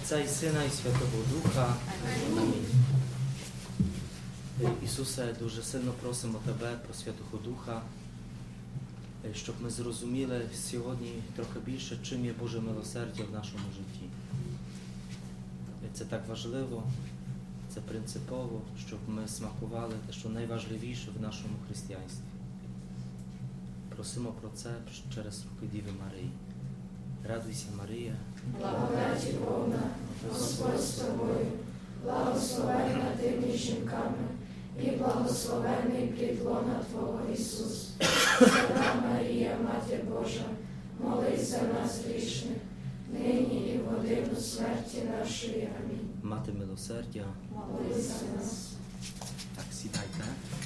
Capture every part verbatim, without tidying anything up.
Отця і Сина, і Святого Духа. Амінь. Ісусе, дуже сильно просимо Тебе про Святого Духа, щоб ми зрозуміли сьогодні трохи більше, чим є Боже милосердя в нашому житті. Це так важливо, це принципово, щоб ми смакували те, що найважливіше в нашому християнстві. Просимо про це через руки Діви Марії. Радуйся, Марія. Благодаті повна, Господь з тобою, благословенна ти між жінками, і благословенний плід лона Твого Ісус. Свята Марія, Мати Божа, молись за нас грішних, нині і в годину смерті нашої. Амінь. Мати милосердя, молись за нас. Так, сідайте.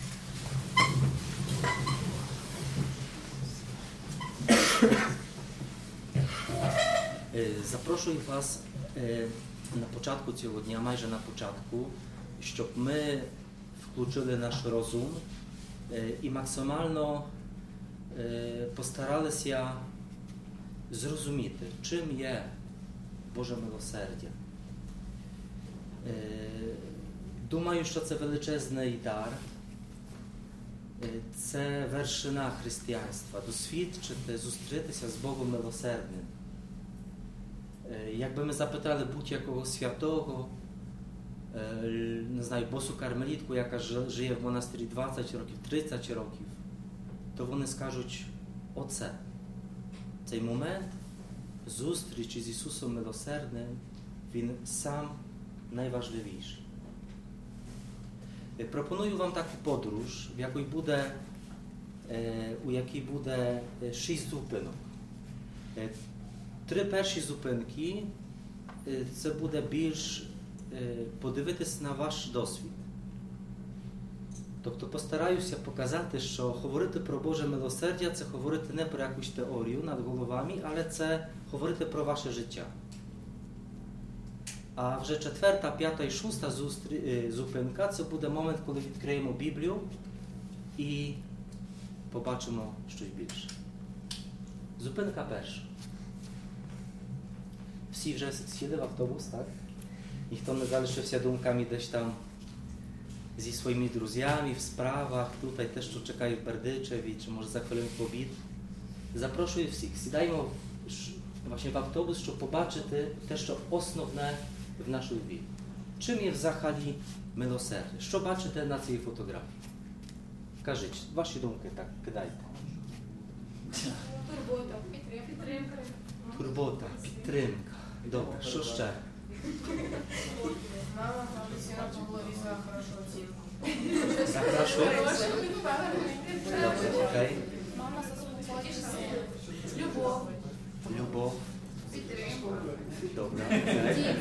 Запрошую вас на початку цього дня, майже на початку, щоб ми включили наш розум і максимально постаралися зрозуміти, чим є Боже милосердя. Думаю, що це величезний дар, це вершина християнства, досвідчити, зустрітися з Богом милосердним. Якби ми запитали будь-якого святого, не знаю, босу кармелітку, яка живе в монастирі двадцять років, тридцять років, то вони скажуть оце. Цей момент зустрічі з Ісусом милосердним, він сам найважливіший. Пропоную вам таку подорож, в якій буде, у якій буде шість зупинок. Три перші зупинки – це буде більш подивитись на ваш досвід. Тобто постараюся показати, що говорити про Боже милосердя – це говорити не про якусь теорію над головами, але це говорити про ваше життя. А вже четверта, п'ята і шоста зупинка – це буде момент, коли відкриємо Біблію і побачимо щось більше. Зупинка перша. Всі вже сіли в автобус, так? Ніхто не залишився думками десь там зі своїми друзями, в справах, tutaj те, що чекає в Бердичеві, чи може за хвилинку обід. Запрошую всіх. Сідаємо właśnie в автобус, щоб побачити те, що основне в нашій вірі. Чим є взагалі милосердя? Що бачите на цій фотографії? Кажіть, ваші думки так, кидайте. Турбота, підтримка. Турбота, підтримка. Добре, що ще? Мама постійно поговорила хорошу оцінку. За хорошо? Добре, окей. Мама заслухається. Любов. Любов. Підтримка. Добре, окей.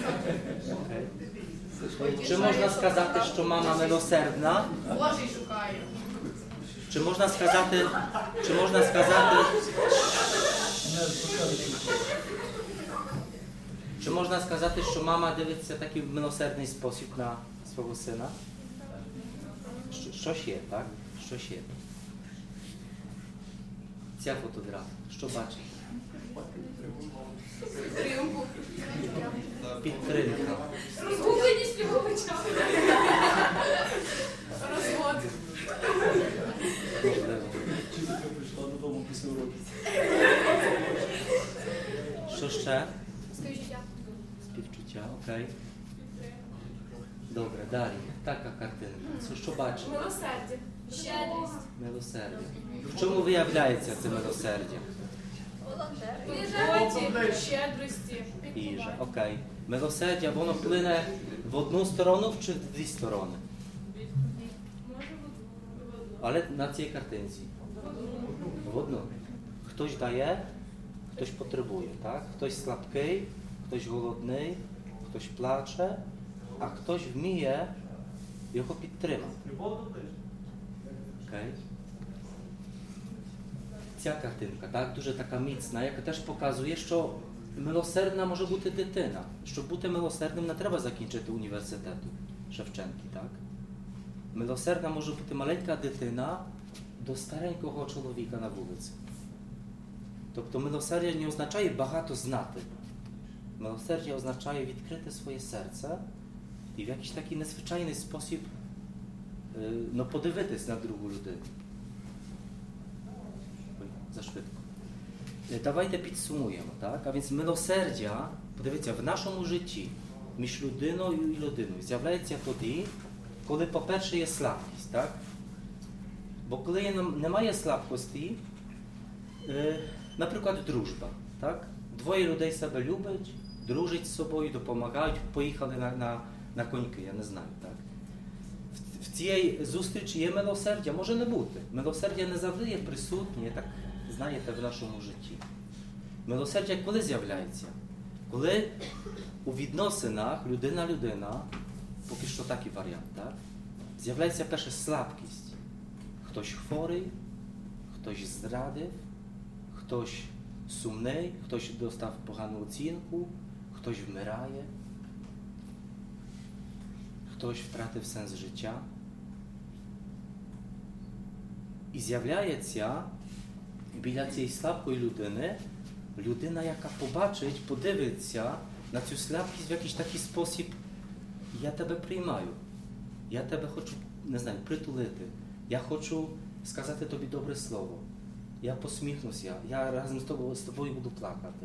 Окей. Чи можна сказати, що мама милосердна? Божий шукає. Чи можна сказати, чи можна сказати, чи можна сказати, що мама дивиться в такий милосердний спосіб на свого сина? Щось є, так? Щось є. Ця фотографія. Що бачите? Підтримку. Підтримка. Розгубленість співача. Розвод. Можливо. Вчителька прийшла додому після уроків. Що ще? Співчуття. Співчуття, окей. Добре, далі. Така картинка. Це що бачите? Милосердя. Щедрість. Милосердя. В чому виявляється це милосердя? Турботі, щедрості. Їжа, окей. Милосердя, воно плине в одну сторону чи в дві сторони? Але на цій картинці? В одну. Хтось дає, хтось потребує, так? Хтось слабкий, хтось голодний, хтось плаче, а хтось вміє його підтримати. Окей. Ця картинка, так, дуже така міцна, яка теж показує, що милосердна може бути дитина. Щоб бути милосердним, не треба закінчити університету Шевченки, так? Милосердна може бути маленька дитина до старенького чоловіка на вулиці. Тобто милосердя не означає багато знати. Милосердя означає відкрити своє серце і в якийсь такий незвичайний спосіб ну, подивитись на другу людину. Ой, за швидко. Давайте підсумуємо, так? А więc милосердя, подивіться, в нашому житті між людиною і людиною з'являється тоді, коли, по-перше, є слабкість, так? Бо коли немає слабкості, е, наприклад, дружба, так? Двоє людей себе люблять, дружать з собою, допомагають, поїхали на, на, на коньки, я не знаю, так? В, в цій зустрічі є милосердя, може не бути. Милосердя не завжди є присутнє, так, знаєте, в нашому житті. Милосердя коли з'являється? Коли у відносинах людина-людина, поки що такий варіант, так? З'являється перша слабкість. Хтось хворий, хтось зрадив, хтось сумний, хтось достав погану оцінку, хтось вмирає, хтось втратив сенс життя. І з'являється біля цієї слабкої людини людина, яка побачить, подивиться на цю слабкість в якийсь такий спосіб: я тебе приймаю, я тебе хочу, не знаю, притулити, я хочу сказати тобі добре слово, я посміхнуся, я разом з тобою, з тобою буду плакати.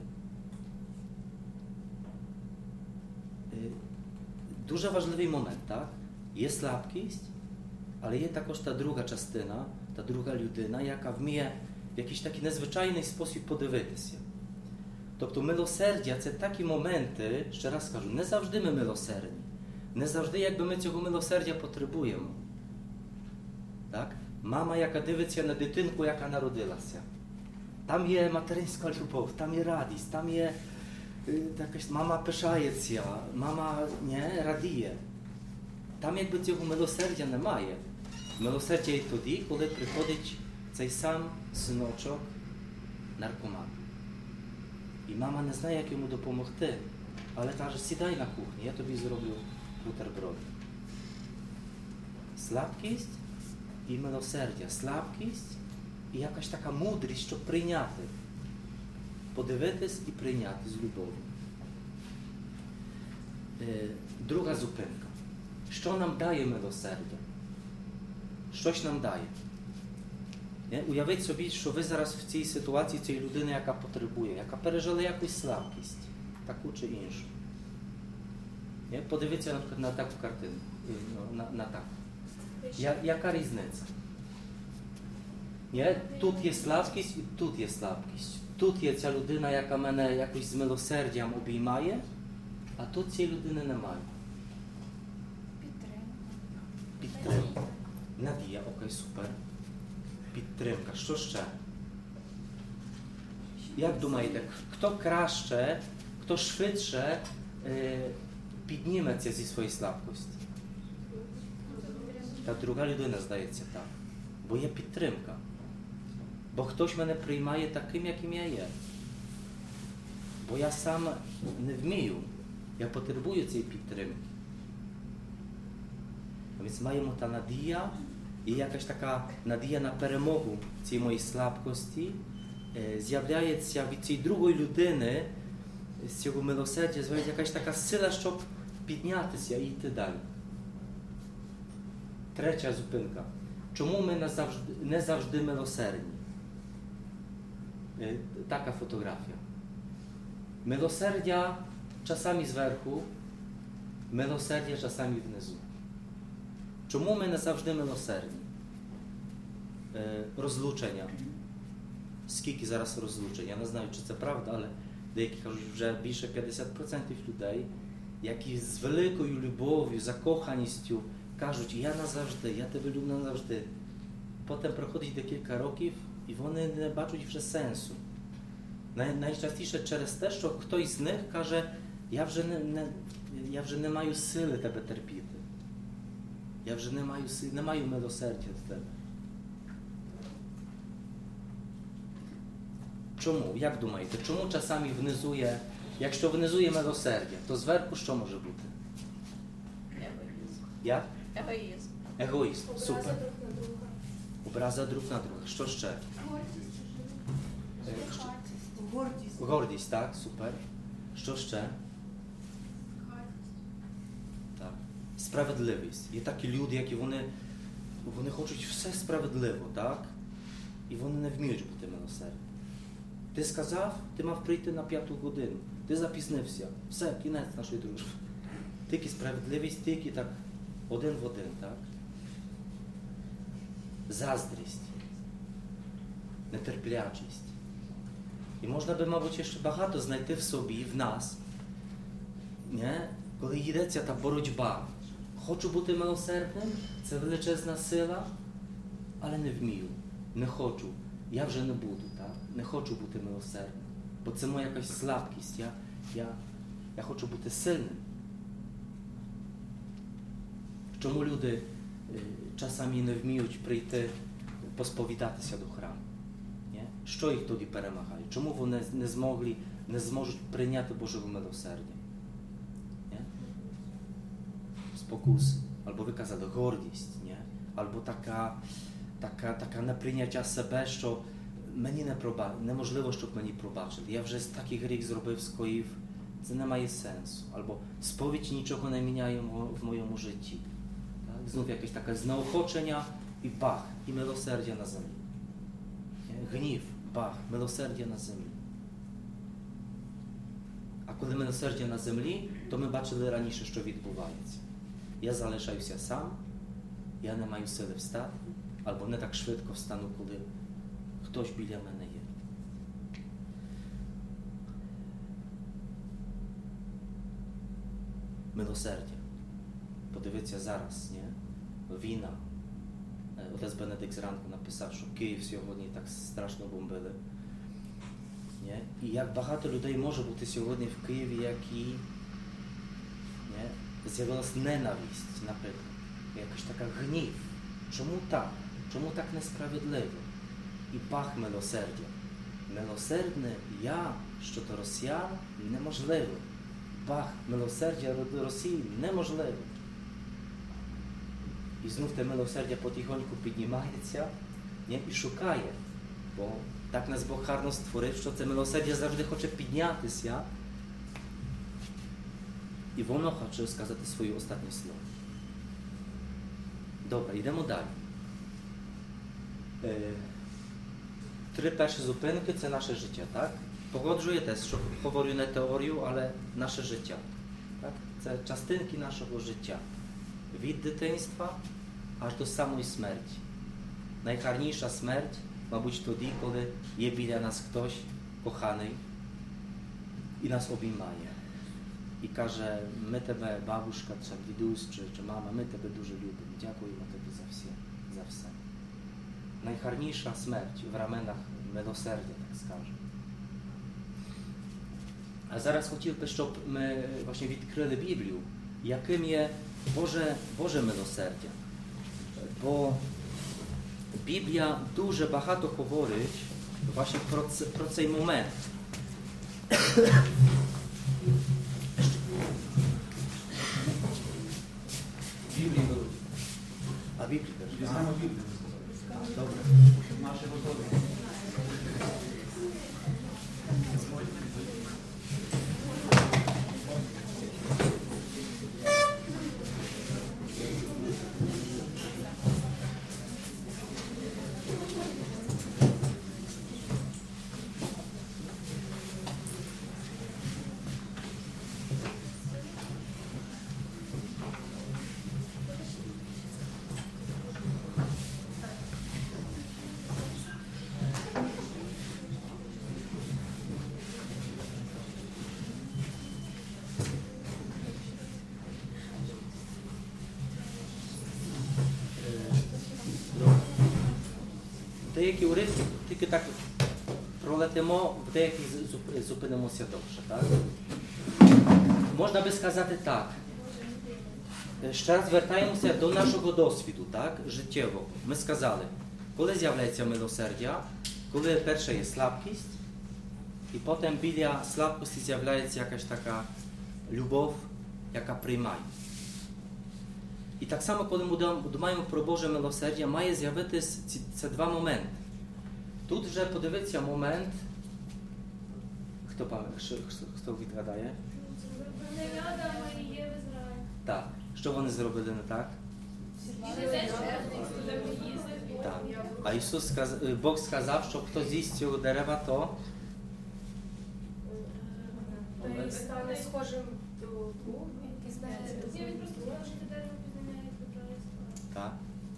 Дуже важливий момент, так? Є слабкість, але є також та друга частина, та друга людина, яка вміє в якийсь такий незвичайний спосіб подивитися. Тобто милосердя – це такі моменти, ще раз скажу, не завжди ми милосердні, не завжди якби ми цього милосердя потребуємо. Так? Мама, яка дивиться на дитинку, яка народилася. Там є материнська любов, там є радість, там є якась, мама пишається, мама не, радіє. Там якби цього милосердя немає. Милосердя є тоді, коли приходить цей сам синочок наркоман. І мама не знає, як йому допомогти, але каже: сідай на кухні, я тобі зроблю бутерброд. Слабкість і милосердя. Слабкість і якась така мудрість, щоб прийняти. Подивитись і прийняти з любов'ю. Друга зупинка. Що нам дає милосердя? Щось нам дає. Уявіть собі, що ви зараз в цій ситуації цієї людини, яка потребує, яка пережила якусь слабкість, таку чи іншу. Подивіться, наприклад, на таку картину. На, на так. Я, яка різниця? Я, тут є слабкість і тут є слабкість. Тут є ця людина, яка мене якось з милосердям обіймає, а тут цієї людини немає. Підтримка. Підтримка. Надія, окей, супер. Підтримка. Що ще? Як думаєте, хто краще, хто швидше е, підніметься зі своєї слабкості? Та друга людина, здається, так. Бо є підтримка. Бо хтось мене приймає таким, яким я є. Бо я сам не вмію. Я потребую цієї підтримки. Więc маємо та надія і якась така надія на перемогу цієї моєї слабкості е, з'являється від цієї другої людини, з цього милосердя, з'являється якась така сила, щоб піднятися і йти далі. Третя зупинка. Чому ми не завжди, не завжди милосердні? Е, така фотографія. Милосердя czasami зверху, милосердя czasami внизу. Чому ми не завжди милосердні? Е, розлучення. Скільки зараз розлучень? Я не знаю, чи це правда, але деякі кажуть, вже більше п'ятдесят відсотків людей, які з великою любов'ю, закоханістю кажуть: я назавжди, я тебе люблю назавжди. Потім проходить декілька років і вони не бачать вже сенсу. Най, найчастіше через те, що хтось з них каже: я вже не, не, я вже не маю сили тебе терпіти. Я вже не маю сили, не маю милосердя з тебе. Чому? Як думаєте? Чому часами внизу є, якщо внизу є милосердя, то зверху що може бути? Егоїзм. Як? Егоїзм. Егоїзм. Образа Супер. друг на друга. Образа друг на друга. Що ще? Гордість. Гордість, так, супер. Що ще? справедливість. Є такі люди, які вони, вони хочуть все справедливо, так? І вони не вміють бути милосердні. Ти сказав, ти мав прийти на п'яту годину. Ти запізнився. Все, кінець нашої дружби. Тільки справедливість, тільки так один в один, так? Заздрість, нетерплячість. І можна би, мабуть, ще багато знайти в собі, в нас, не? Коли йдеться та боротьба. Хочу бути милосердним, це величезна сила, але не вмію, не хочу. Я вже не буду, так? Не хочу бути милосердним, бо це моя якась слабкість. Я, я, я хочу бути сильним. Чому люди е, часами не вміють прийти, посповідатися до храму? Nie? Що їх тоді перемагає? Чому вони не змогли, не зможуть прийняти Божого милосердя? Nie? Спокуси, або ви казали, гордість, nie? Або така, така, така неприйняття себе, що мені не проба... неможливо, щоб мені пробачили. Я вже такий гріх зробив, скоїв. Це не має сенсу. Або сповідь нічого не міняє в моєму житті. Так? Знов якесь таке знеохочення і бах, і милосердя на землі. Гнів, бах, милосердя на землі. А коли милосердя на землі, то ми бачили раніше, що відбувається. Я залишаюся сам, я не маю сили встати, або не так швидко встану, коли хтось біля мене є. Милосердя. Подивіться зараз, ні? Війна. Отець Бенедикт зранку написав, що Київ сьогодні так страшно бомбили. Ні? І як багато людей може бути сьогодні в Києві, які з'явилась ненависть, наприклад. Якась така гнів. Чому так? Чому так несправедливо? І пах милосердя. Милосердне я щодо росіян неможливо. Бах, милосердя до Росії неможливо. І знов те милосердя потихоньку піднімається, не? І шукає. Бо так нас Бог гарно створив, що це милосердя завжди хоче піднятися. І воно хоче сказати своє останнє слово. Добре, йдемо далі. Е, три перші зупинки – це наше життя, так? Погоджуєтесь, що говорю не теорію, але наше життя. Так? Це частинки нашого життя. Від дитинства аж до самої смерті. Найгарніша смерть, мабуть, тоді, коли є біля нас хтось коханий і нас обіймає. І каже, ми тебе, бабушка, чи дідусь, чи, чи мама, ми тебе дуже любимо. Дякуємо тобі за все. За все. Найгарніша смерть в раменах милосердя, так скажемо. А зараз хотів би, щоб ми właśnie відкрили Біблію, яким є Боже, Боже милосердя. Бо Біблія дуже багато говорить właśnie про, про цей момент. Біблії беруть. А Біблії беруть? Візьмемо Біблію. Добре. Наші готові. Деякі уривки тільки так пролетимо, в деяких зупинимося довше. Так? Можна би сказати так. Ще раз звертаємося до нашого досвіду, так? Життєвого. Ми сказали, коли з'являється милосердя, коли перша є слабкість, і потім біля слабкості з'являється якась така любов, яка приймає. І так само, коли ми думаємо про Боже милосердя, має з'явитися ці, ці два моменти. Тут вже подивиться момент, хто, хто, хто відгадає? Виправдання Адама і Єви з раю. Так. Що вони зробили не так? Так. А Ісус сказав, Бог сказав, що хто з'їсть цього дерева, то Та й стане схожим до Бога, і знаєте, Він просто сказав, що ти дерево пізнаєш добра і зла. так.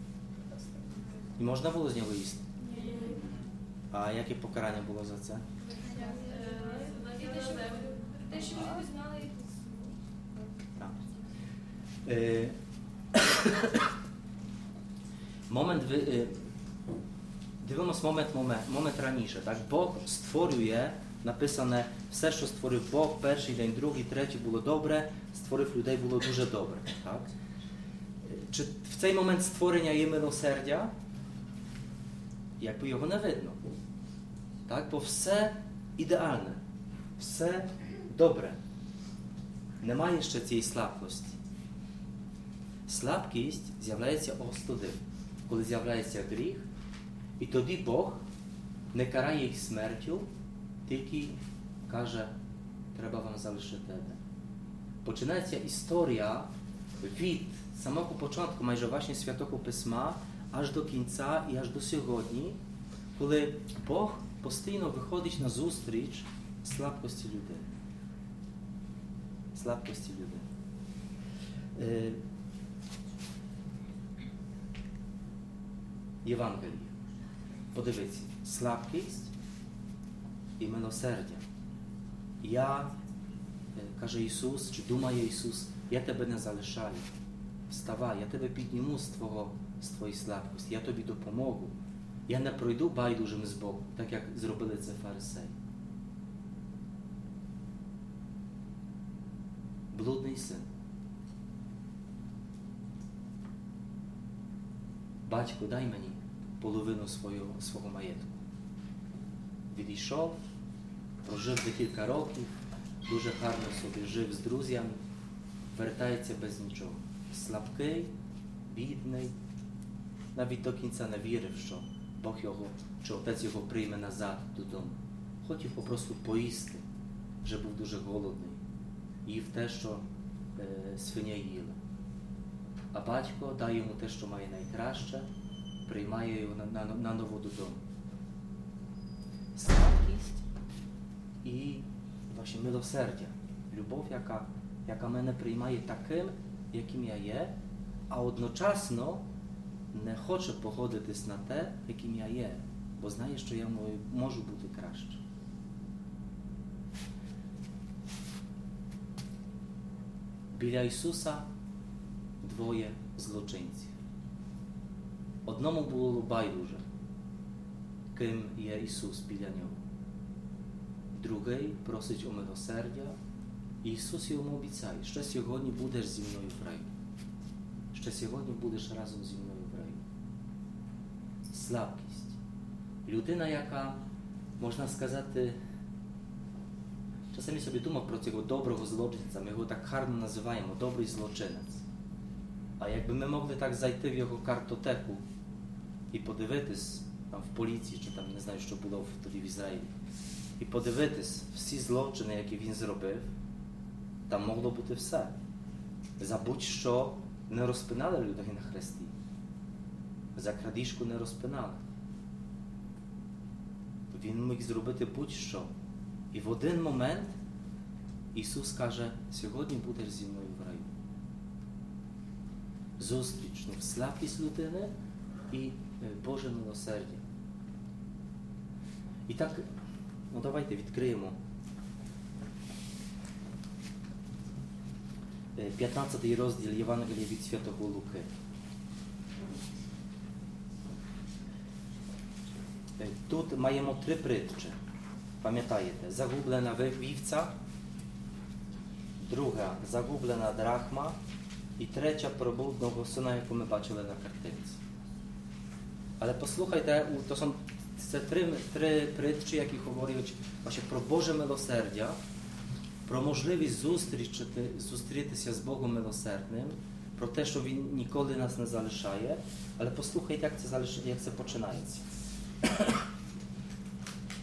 І можна було з нього їсти. Ні. А яке покарання було за це? І те, що те, що ми пізнали, і Так. Е, Момент, wy- е, дивимось момент, момент, момент раніше, так? Бог створює, написане, все, що створив Бог, перший день, другий, третій було добре, створив людей, було дуже добре, так? Е, Чи в цей момент створення є милосердя? Якби його не видно, так? Бо все ідеальне, все добре. Немає ще цієї слабкості. Слабкість з'являється остуди, коли з'являється гріх, і тоді Бог не карає їх смертю, тільки каже, треба вам залишити Еден. Починається історія від самого початку, майже właśnie Святого Письма, аж до кінця і аж до сьогодні, коли Бог постійно виходить на зустріч слабкості людей. Слабкості людей. Е, Євангеліє. Подивіться, слабкість і милосердя. Я, е, каже Ісус, чи думає Ісус, я тебе не залишаю. Вставай, я тебе підніму з, твого, з твоєї слабкості, я тобі допоможу. Я не пройду байдужим з Богом, так як зробили це фарисеї. Блудний син. Батько, дай мені половину свого, свого маєтку. Відійшов, прожив декілька років, дуже гарно собі жив з друзями, вертається без нічого. Слабкий, бідний, навіть до кінця не вірив, що Бог його, що отець його прийме назад додому. Хотів попросту поїсти, вже був дуже голодний. Їв те, що е, свиня їла. А батько дає йому те, що має найкраще, приймає його на, на, на нову додому. Слабкість і właśnie милосердя. Любов, яка, яка мене приймає таким, яким я є, а одночасно не хоче погодитись на те, яким я є, бо знає, що я можу бути краще. Біля Ісуса двоє злочинців. Одному було байдуже, ким є Ісус біля нього. Другий просить о милосердя, і Ісус йому обіцяє, що сьогодні будеш зі мною в раю. Що сьогодні будеш разом зі мною в раю. Слабкість. Людина, яка, можна сказати, czasami sobie думав про цього доброго злочинця, ми його так гарно називаємо, добрий злочинець. А якби ми могли так зайти в його картотеку і подивитись там в поліції, чи там не знаю, що було тоді в Ізраїлі, і подивитись всі злочини, які він зробив, там могло бути все. За будь-що не розпинали людей на хресті. За крадіжку не розпинали. Він міг зробити будь-що. І в один момент Ісус каже, сьогодні будеш зі мною в раю. Зустріч, ну, слабкість людини і Боже милосердя. І так, ну давайте відкриємо п'ятнадцятий розділ Євангелія від Святого Луки. Тут маємо три притчі. Пам'ятаєте? Загублена вівця, друга загублена драхма і третя про блудного сина, яку ми бачили на картинці. Але послухайте, to są це три, три притчі, які говорять właśnie про Боже милосердя, про можливість зустрічити, зустрітися з Богом милосердним, про те, що Він ніколи нас не залишає. Але послухайте, як це, залиш... як це починається.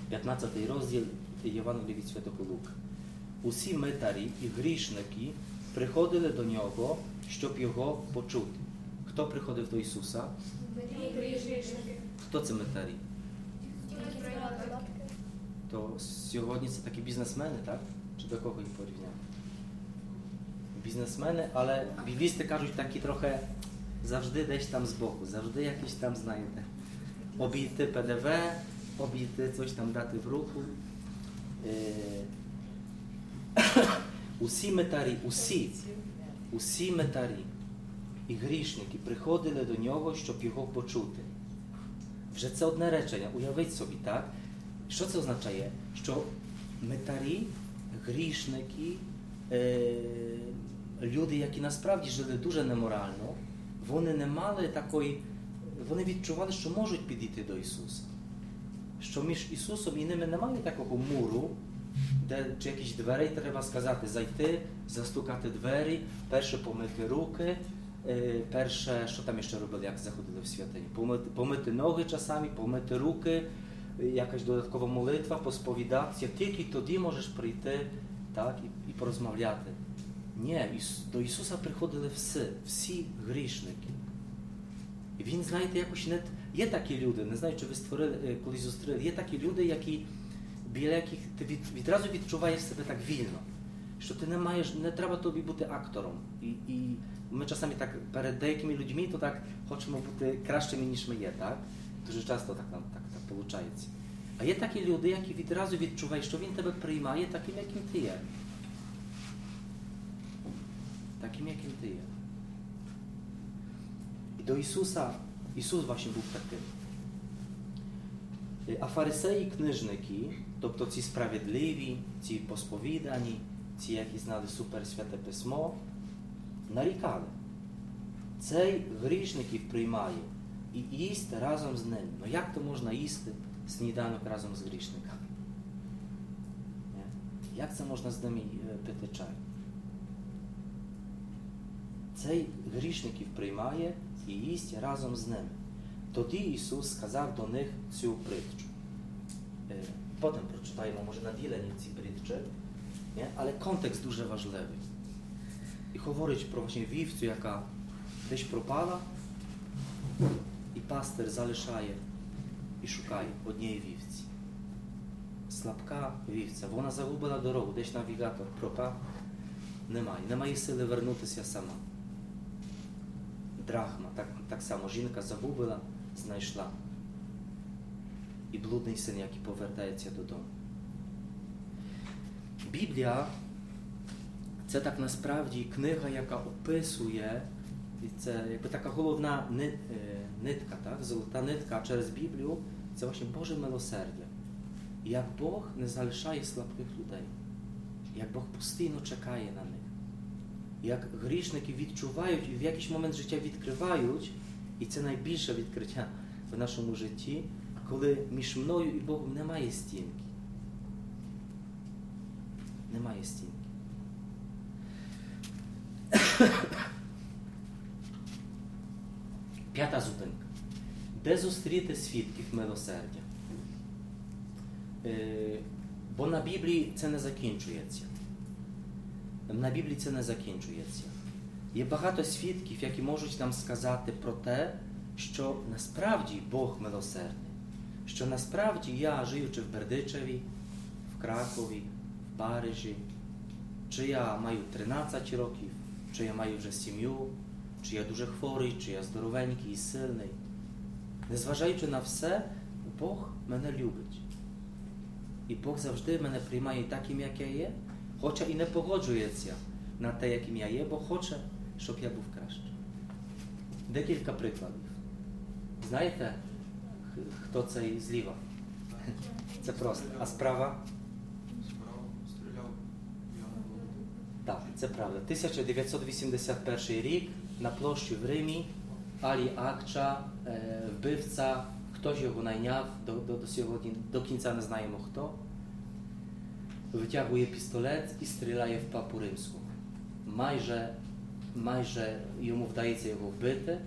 п'ятнадцятий розділ Євангелія від Святого Луки. Усі митарі і грішники приходили до нього, щоб його почути. Хто приходив до Ісуса? Хто це митарі? То сьогодні це такі бізнесмени, так? Чи до кого їх порівняти? Бізнесмени, але біблісти кажуть, такі трохи завжди десь там збоку, завжди якісь там, знаєте, обійти Пе Де Ве, обійти, coś там дати в руку. Усі митарі, усі, усі митарі і грішники приходили до нього, щоб його почути. Вже це одне речення, уявіть собі, так? Що це означає? Що митарі, грішники, е, люди, які насправді жили дуже неморально, вони не мали такої, вони відчували, що можуть підійти до Ісуса. Що між Ісусом і ними немає такого муру, де чи якісь двері треба сказати, зайти, застукати двері, перше помити руки, е, перше, що там ще робили, як заходили в святині? Помити, помити ноги часами, помити руки, якась додаткова молитва, посповідатися, тільки тоді можеш прийти, так, і, і порозмовляти. Ні, до Ісуса приходили всі, всі грішники. І Він, знаєте, якось не... Є такі люди, не знаю, чи ви створили, колись зустріли, є такі люди, які, біля яких ти від, відразу відчуваєш себе так вільно, що ти не маєш, не треба тобі бути актором. І, і ми часами так перед деякими людьми то так хочемо бути кращими, ніж ми є, так? Дуже часто так нам так, так виходить. А є такі люди, які відразу відчувають, що Він тебе приймає таким, яким ти є. Таким, яким ти є. І до Ісуса, Ісус właśnie був таким. А фарисеї, книжники, тобто ці справедливі, ці посповідані, ці, які знали супер святе письмо, нарікали. Цей грішників приймає і їсть разом з ним. Ну як то можна їсти сніданок разом з грішниками? Як це можна з ними пити чай? Цей грішників приймає і їсть разом з ними. Тоді Ісус сказав до них цю притчу. Потім прочитаємо, може, наділені ці притчі, але контекст дуже важливий. І говорить про właśnie вівцю, яка десь пропала, і пастир залишає і шукає однієї вівці. Слабка вівця, вона загубила дорогу, десь навігатор пропав, немає, немає сили вернутися сама. Драхма, так, так само жінка загубила, знайшла. І блудний син, який повертається додому. Біблія – це так насправді книга, яка описує, і це якби така головна нитка, так? Золота нитка через Біблію – це właśnie Боже милосердя. Як Бог не залишає слабких людей. Як Бог постійно чекає на них. Як грішники відчувають і в якийсь момент життя відкривають, і це найбільше відкриття в нашому житті, коли між мною і Богом немає стінки. Немає стінки. П'ята зупинка. Де зустріти свідків милосердя? Е, бо на Біблії це не закінчується. На Біблії це не закінчується. Є багато свідків, які можуть нам сказати про те, що насправді Бог милосердний. Що насправді я, живучи в Бердичеві, в Кракові, в Парижі, чи я маю тринадцять років, чи я маю вже сім'ю, чи я дуже хворий, чи я здоровенький і сильний. Незважаючи на все, Бог мене любить. І Бог завжди мене приймає таким, як я є, хоча і не погоджується на те, яким я є, бо хоче, щоб я був краще. Декілька прикладів. Знаєте, хто це зліва? Це просто. А справа? Справа стріляв. Так, це правда. тисяча дев'ятсот вісімдесят перший рік на площі в Римі Алі Акча, е, вбивця, хтось його найняв, до, до, до сьогодні, до кінця не знаємо хто, витягує пістолет і стріляє в папу римського. Майже, майже йому вдається його вбити.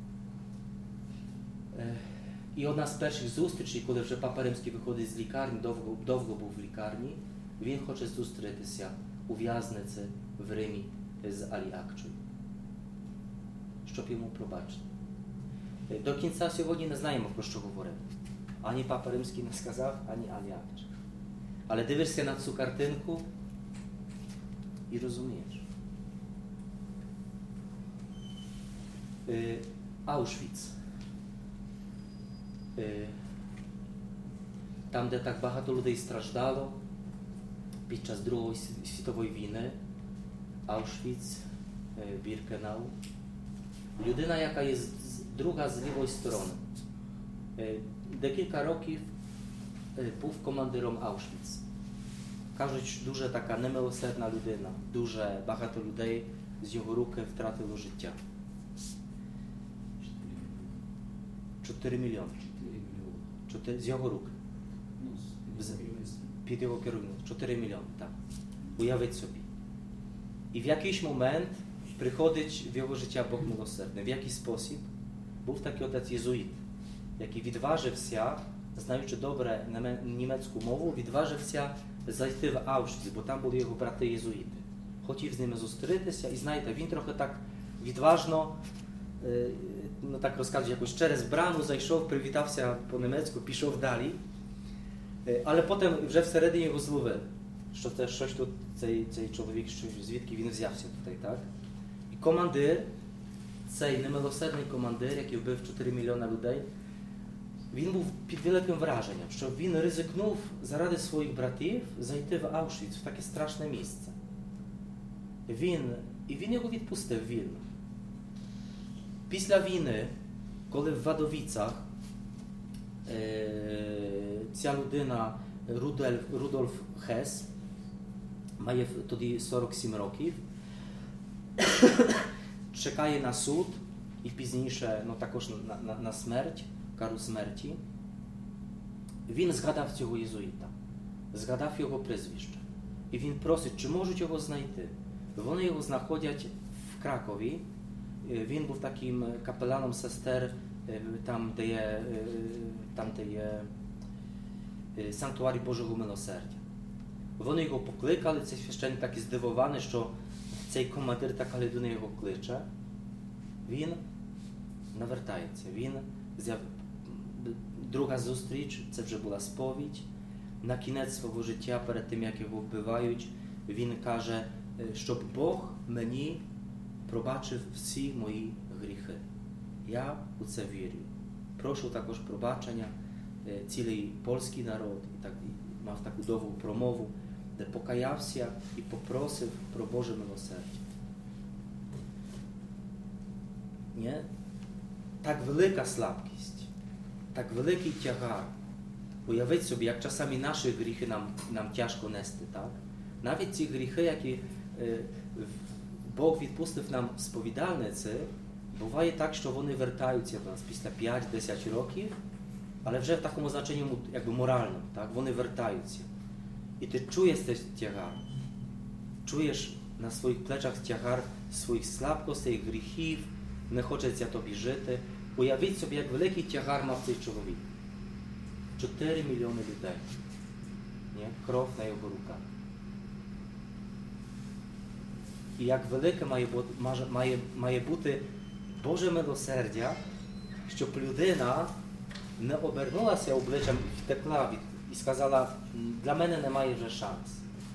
Е, І одна з перших зустрічей, коли вже папа римський виходить з лікарні, довго, довго був в лікарні, він хоче зустрітися у в'язниці в Римі з Алі Акчою, щоб йому пробачити. До кінця сьогодні не знаємо, про що говорив. Ані Папа Римський не сказав, ані Алі Акча. Але дивишся на цю картинку і розумієш. Аушвіц. Там, де так багато людей страждало під час Другої світової війни, Аушвіц, Біркенау. Людина, яка є друга з лівої сторони. Декілька років був командиром Аушвіц. Кажуть, дуже така немилосердна людина. Дуже багато людей з його руки втратило життя. Чотири мільйони. Чотири, з його рук. Під його керівництвом. Чотири мільйони, так. Уявіть собі. І в якийсь момент приходить в його життя Бог милосердний. В який спосіб? Був такий отець єзуїт, який відважився, знаючи добре німецьку мову, відважився зайти в Аушвіц, бо там були його брати єзуїти. Хотів з ними зустрітися, і знаєте, він трохи так відважно, ну так розкажу, якось через браму зайшов, привітався по-німецьку, пішов далі. Але потім вже всередині його зловили, що це щось тут, цей, цей чоловік, що, звідки він взявся тут, так? І командир, цей немилосердний командир, який вбив чотири мільйони людей, він був під великим враженням, що він ризикнув заради своїх братів зайти в Аушвіц, в таке страшне місце. Він, і він його відпустив вільно. Після війни, коли в Вадовіцах е, ця людина, Рудольф, Рудольф Хес, має тоді сорок сім років, чекає на суд і пізніше, ну також на, на, на смерть, кару смерті, він згадав цього єзуїта, згадав його прізвище. І він просить, чи можуть його знайти. Вони його знаходять в Кракові. Він був таким капеланом сестер, там, де є, там, де є санктуарій Божого милосердя. Вони його покликали, цей священник такий здивований, що цей командир, така людина його кличе. Він навертається, він взяв друга зустріч, це вже була сповідь. На кінець свого життя, перед тим, як його вбивають, він каже, щоб Бог мені пробачив всі мої гріхи. Я у це вірю. Прошу також пробачення цілий польський народ. І так, і мав таку довгу промову, де покаявся і попросив про Боже милосердя. Ні? Так велика слабкість, так великий тягар. Уявіть собі, як часами наші гріхи нам, нам тяжко нести, так? Навіть ці гріхи, які е, Бог відпустив нам сповідальниці, буває так, що вони вертаються до нас після п'ять-десять років, але вже в такому значенні якби моральному, так? Вони вертаються. І ти чуєш цей тягар, чуєш на своїх плечах тягар своїх слабкостей, гріхів, не хочеться тобі жити. Уявіть собі, як великий тягар мав цей чоловік. Чотири мільйони людей. Ні? Кров на його руках. І як велике має, має, має бути Боже милосердя, щоб людина не обернулася обличчям і втекла від, і сказала, для мене немає вже шанс.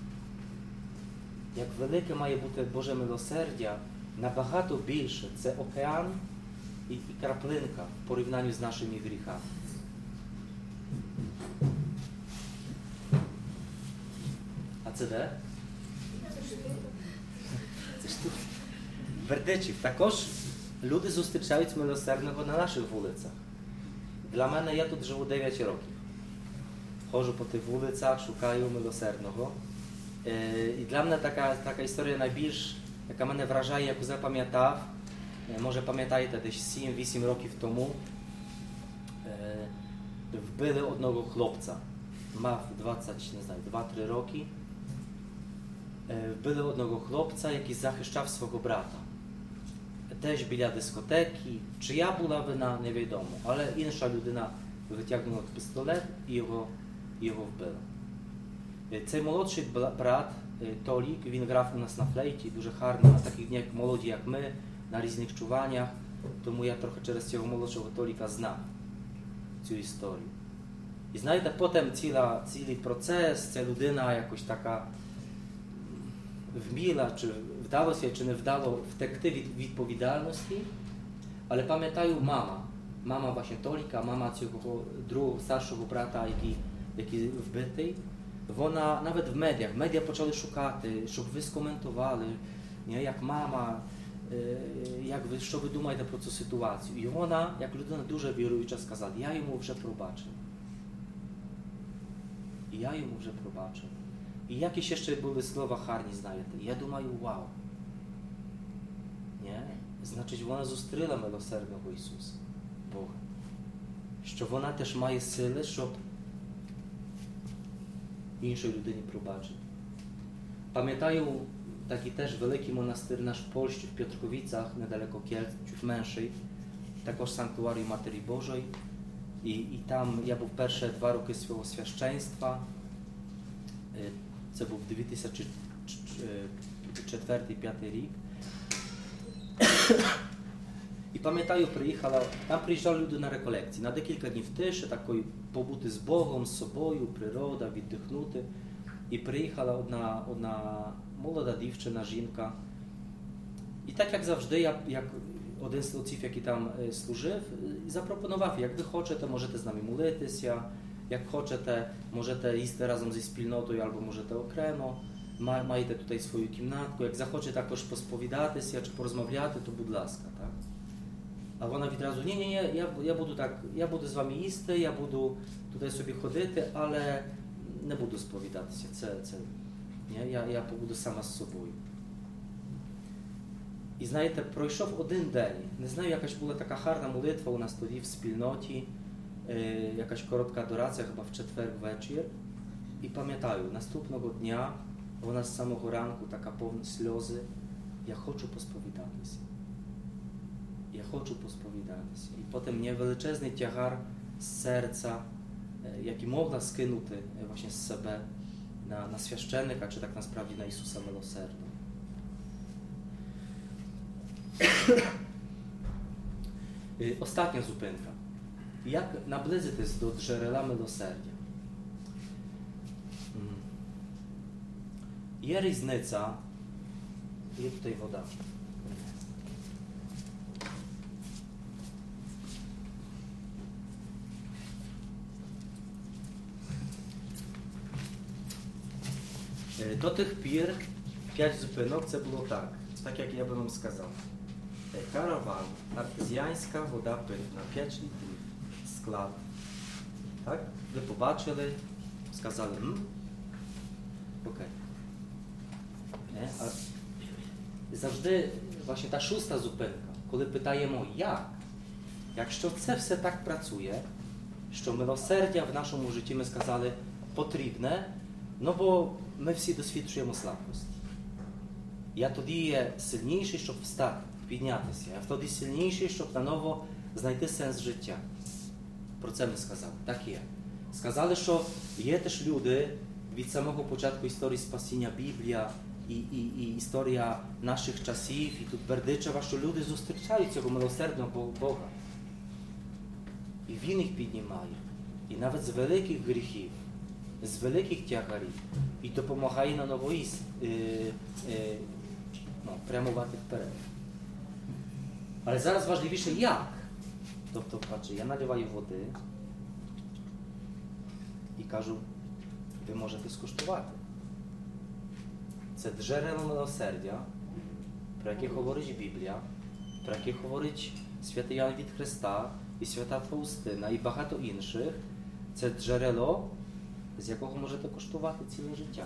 Як велике має бути Боже милосердя, набагато більше. Це океан і, і краплинка в порівнянні з нашими гріхами. А це де? Це ж тут. Бердичів. Також люди зустрічають милосердного на наших вулицях. Для мене, я тут живу дев'ять років. Ходжу по тих вулицях, шукаю милосердного. І для мене така, така історія найбільш, яка мене вражає, яку запам'ятав. Може пам'ятаєте, десь сім-вісім років тому вбили одного хлопця. Мав двадцять, не знаю, два-три роки. Вбили одного хлопця, який захищав свого брата. Теж біля дискотеки. Чия була вина, невідомо. Але інша людина витягнула пістолет і його, його вбила. Цей молодший брат Толік, він грав у нас на флейті, дуже гарно, на таких днях молоді, як ми, на різних чуваннях, тому я трохи через цього молодшого Толіка знав цю історію. І знаєте, потім ціла, цілий процес, ця людина якось така вміла, чи вдалося, чи не вдало втекти від відповідальності, але пам'ятаю мама, мама właśnie Толіка, мама цього другого, старшого брата, який, який вбитий, вона навіть в медіях, медіа почали шукати, щоб ви скоментували, nie, як мама, як ви, що ви думаєте про цю ситуацію. І вона, як людина дуже віруюча, сказала, я йому вже пробачив. І я йому вже пробачив. І якісь ще були слова гарні, знаєте. Я думаю, вау. Nie? Значить, вона зустріла милосердного Ісуса, Бога. Що вона теж має сили, щоб іншій людині пробачити. Пам'ятаю такий теж великий монастир наш в Польщі, в Пiotrkowicach, недалеко Kielc, чуть менший, також санктуарій Матері Божої. І, і там я був перші два роки свого священства. Це був дві тисячі четвертий - п'ятий рік. І пам'ятаю, приїхала, там приїжджали люди на реколекції, на декілька днів тиші, такої побути з Богом, з собою, природа, віддихнути. І приїхала одна, одна молода дівчина, жінка. І так як завжди, я, як один з отців, який там служив, запропонував, як ви хочете, можете з нами молитися, як хочете, можете їсти разом зі спільнотою, або можете окремо, маєте тут свою кімнатку, як захочете також посповідатися чи порозмовляти, то будь ласка. Так? А вона відразу, ні-ні-ні, я, я буду так, я буду з вами їсти, я буду туди собі ходити, але не буду сповідатися, це, це, ні, я, я побуду сама з собою. І знаєте, пройшов один день, не знаю, якась була така гарна молитва у нас тоді в спільноті, е, якась коротка адорація, chyba в четвер вечір. І пам'ятаю, наступного дня вона з самого ранку така повна сльози, я хочу посповідатися. Я хочу посповідатися. І потім мені величезний тягар з серця, який могла скинути właśnie з себе на, на священника, чи так насправді на Ісуса Милосердного. Остання зупинка. Як наблизитись до джерела милосердя? Є різниця, є tutaj вода. До тих пір п'ять зупинок це було так, так як я би вам сказав. Караван, артезіанська вода питна, п'ять літрів, склад. Так? Ви побачили, сказали, м? Окей. Не? А завжди, właśnie ta szósta зупинка, коли питаємо, як? Якщо це все так працює, що милосердя в нашому житті, ми сказали, потрібне, no bo my всі досвідчуємо слабкості. Я тоді є сильніший, щоб встати, піднятися. Я тоді сильніший, щоб наново знайти сенс життя. Про це ми сказали. Так є. Сказали, що є теж люди від самого початку історії спасіння, Біблія і, і, і історія наших часів, і тут Бердичева, що люди зустрічають цього милосердного Бога. І Він їх піднімає. І навіть з великих гріхів, з великих тягарів, і допомагає на ново е, е, ну, прямувати вперед. Але зараз важливіше як. Тобто, бачите, я наливаю води і кажу, ви можете скуштувати. Це джерело милосердя, про яке говорить Біблія, про яке говорить святий Ян від Христа і свята Фаустина і багато інших. Це джерело, з якого можете коштувати ціле життя.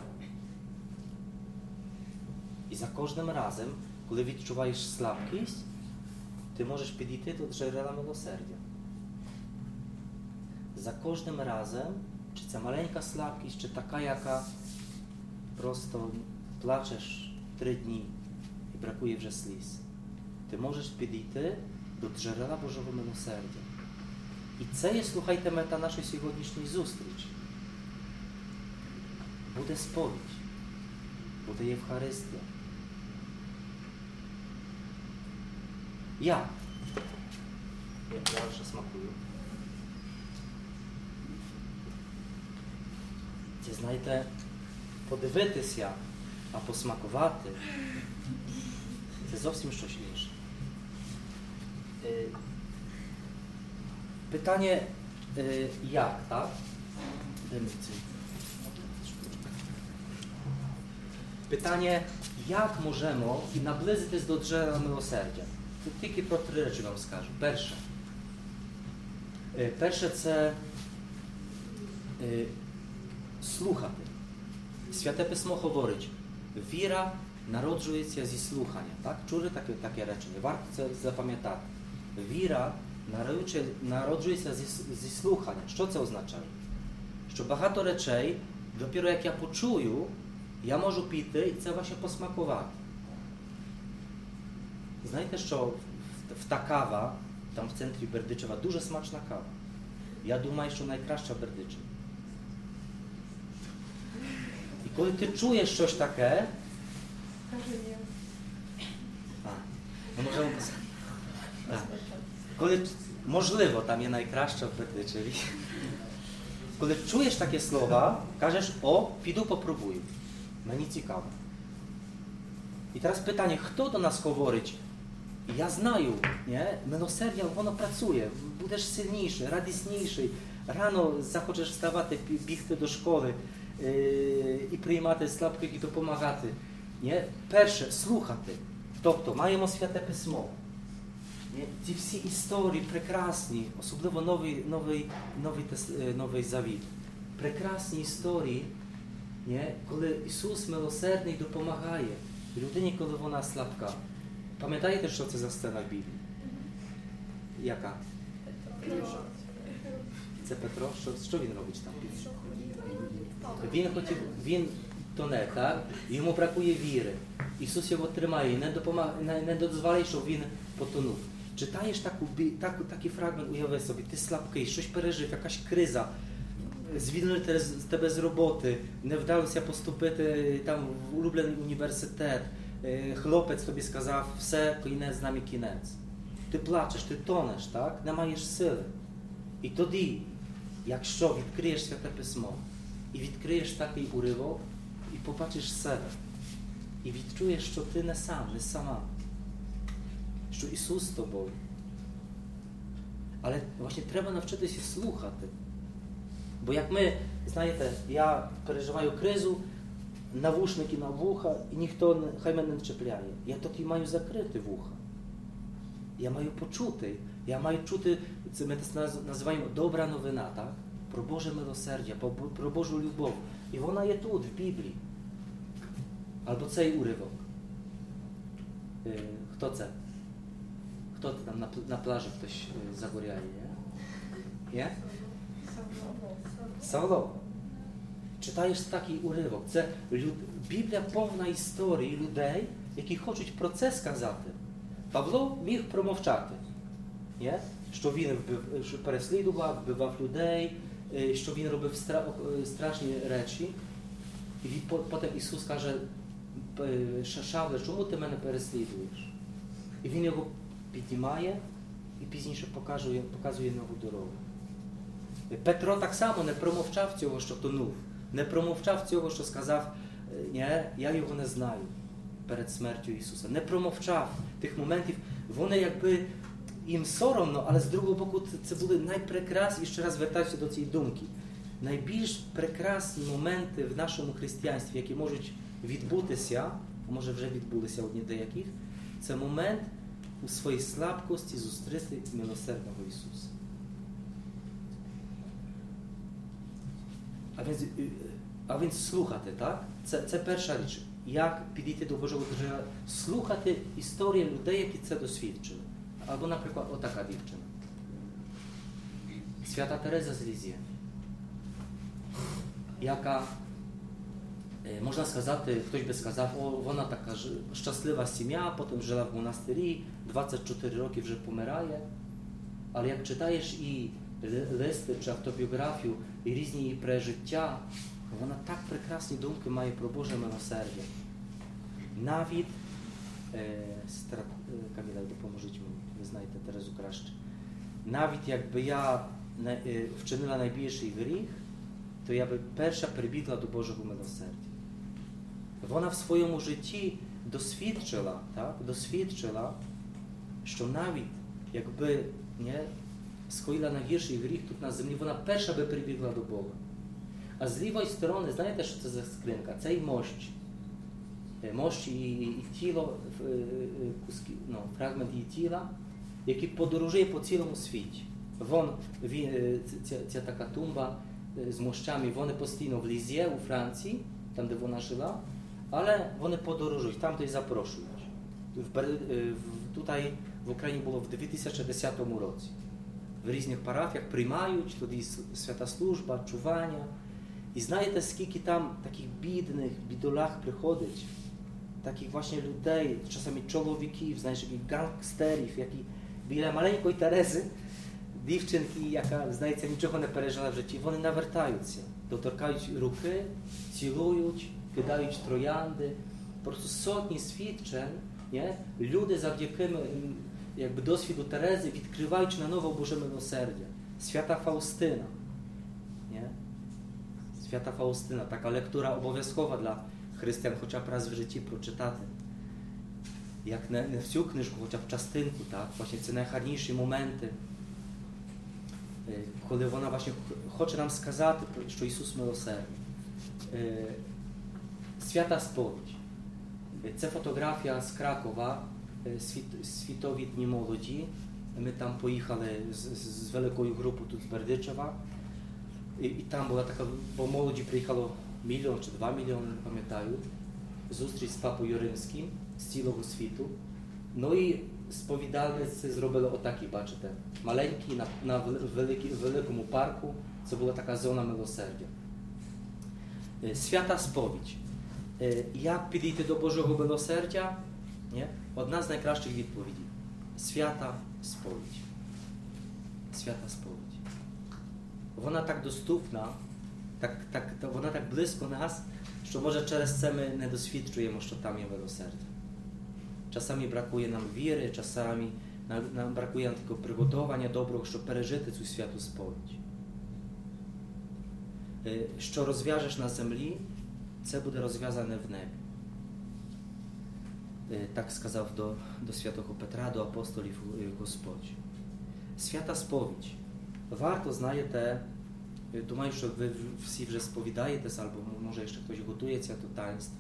І за кожним разом, коли відчуваєш слабкість, ти можеш підійти до джерела милосердя. За кожним разом, чи це маленька слабкість, чи така, яка просто плачеш три дні і бракує вже сліз. Ти можеш підійти до джерела Божого милосердя. І це є, слухайте, мета нашої сьогоднішньої зустрічі. Буде сповідь. буде Євхаристія. Як? Я вже смакую. Це, знаєте, подивитися, а посмакувати – це зовсім щось інше. Питання як, так? Питання, як можемо наблизитись до джерела милосердя? Тут тільки про три речі вам скажу. Перше. Перше – це слухати. Святе Письмо говорить, віра народжується зі слухання. Так? Чули таке, таке речення? Варто це запам'ятати. Віра народжується зі, зі слухання. Що це означає? Що багато речей, dopiero як я почую, я можу піти і це właśnie посмакувати. Знаєте, що в та кава, там в центрі Бердичева, дуже смачна кава. Я думаю, що найкраща в Бердичеві. І коли ти чуєш щось таке, а, ну можемо а, коли, можливо, там є найкраща в Бердичеві. Коли чуєш такі слова, кажеш, о, піду попробую. Мені цікаво. І зараз питання, хто до нас говорить? Я знаю, nie? Милосердя, воно працює, будеш сильніший, радісніший, рано захочеш вставати, бігти до школи е- і приймати слабких і допомагати. Nie? Перше, слухати. Тобто, маємо Святе Письмо. Nie? Ці всі історії прекрасні, особливо новий, новий, новий, новий Завіт. Прекрасні історії, nie? Коли Ісус милосердний допомагає людині, коли вона слабка. Пам'ятаєте, що це за сцена в Біблії? Яка? Це Петро? Що, що він робить там? Він хотів, він тоне, так? Йому бракує віри. Ісус його тримає і не, допомагає, не, не дозволяє, щоб він потонув. Читаєш таку, таку, такий фрагмент, уяви собі, ти слабкий, щось пережив, якась криза, звільнили тебе з роботи, не вдалося поступити там в улюблений університет, хлопець тобі сказав, все, кінець з нами кінець. Ти плачеш, ти тонеш, так? Не маєш сили. І тоді, якщо відкриєш Святе Письмо і відкриєш такий уривок, і побачиш себе, і відчуєш, що ти не сам, не сама, що Ісус з тобою. Але właśnie треба навчитися слухати. Бо як ми, знаєте, я переживаю кризу, навушники на вуха, і ніхто не, хай мене не чіпляє. Я тоді маю закрити вуха. Я маю почути. Я маю чути, це ми це називаємо добра новина, так? Про Боже милосердя, про Божу любов. І вона є тут, в Біблії. Або цей уривок. Хто це? Хто там на, на пляжі хтось загоряє? Є? Є? Савло. Читаєш такий уривок. Це люд... Біблія повна історії людей, які хочуть про це сказати. Павло міг промовчати. Є? Що він вбив, що переслідував, вбивав людей, що він робив стра... страшні речі. І потім Ісус каже, Шавле, чому ти мене переслідуєш? І він його піднімає і пізніше показує, показує нову дорогу. Петро так само не промовчав цього, що тонув. Не промовчав цього, що сказав, ні, я його не знаю перед смертю Ісуса. Не промовчав тих моментів. Вони якби їм соромно, але з другого боку це були найпрекрасні, ще раз вертаюся до цієї думки, найбільш прекрасні моменти в нашому християнстві, які можуть відбутися, а може вже відбулися одні деяких, це момент у своїй слабкості зустріти милосердного Ісуса. А він, а він слухати, так? Це, це перша річ. Як підійти до Божого джерела? Слухати історії людей, які це досвідчили. Або, наприклад, отака дівчина. Свята Тереза з Лізії, яка, можна сказати, хтось би сказав, о, вона така щаслива сім'я, потім жила в монастирі, двадцять чотири роки вже помирає. Але як читаєш і листи чи автобіографію, і різні її пережиття, вона так прекрасні думки має про Боже милосердя. Навіть, е, Каміла, допоможіть мені, ви знаєте Терезу краще. Навіть якби я е, вчинила найбільший гріх, то я би перша прибігла до Божого милосердя. Вона в своєму житті досвідчила, так, досвідчила, що навіть якби не скоїла найгірший гріх тут на землі, вона перша би прибігла до Бога. А з лівої сторони, знаєте, що це за скринка? Це і мощ. Мощ і, і тіло, куски, ну, фрагмент її тіла, який подорожує по цілому світі. Вон, він, ця, ця така тумба з мощами, вони постійно в Лізє, у Франції, там, де вона жила, але вони подорожують, там то й запрошують. В, в, tutaj в Україні було в дві тисячі десятому році. В різних парафіях приймають, тоді свята служба, чування. І знаєте, скільки там таких бідних, бідолах приходить, таких właśnie людей, czasami чоловіків, знаєш, таких гангстерів, які біля маленької Терези, дівчинки, яка, здається, нічого не пережила в житті, вони навертаються, доторкають руки, цілують, кидають троянди. Просто сотні свідчень, nie? Люди завдяки jakby doswiadu Terezy відкривають на ново Боже милосердя. Свята Фаустина. Nie? Свята Фаустина, така лектура обов'язкова для християн, хоча б раз в житті прочитати. Як не, не всю книжку, хоча б частинку, так? Właśnie це найгарніші моменти, коли вона właśnie хоче нам сказати, що Ісус милосердний. Свята сповідь. Це фотографія з Кракова, світ, світові дні молоді. Ми там поїхали з, з великою групою тут з Бердичева. І, і там була така, бо молоді приїхало мільйон чи два мільйони, не пам'ятаю, зустріч з Папою Римським з цілого світу. Ну і сповідальниці зробили отакі, бачите, маленькі, на, на великі, великому парку. Це була така зона милосердя. Свята сповідь. Як підійти до Божого милосердя? Nie? Одна з найкращих відповідей. Свята сповідь. Свята сповідь. Вона так доступна, так, так, вона так близько нас, що може через це ми не досвідчуємо, що там є милосердя. Czasami brakuje nam wiery, czasami nam brakuje nam tylko przygotowania dobrого, щоб пережити цю святу сповідь. Що розв'яжеш на землі, це буде розв'язане в небі. Так сказав до, до святого Петра, до апостолів Господь. Свята сповідь. Варто, знаєте, думаю, що ви всі вже сповідаєтесь, або може ще хтось готується до таїнства.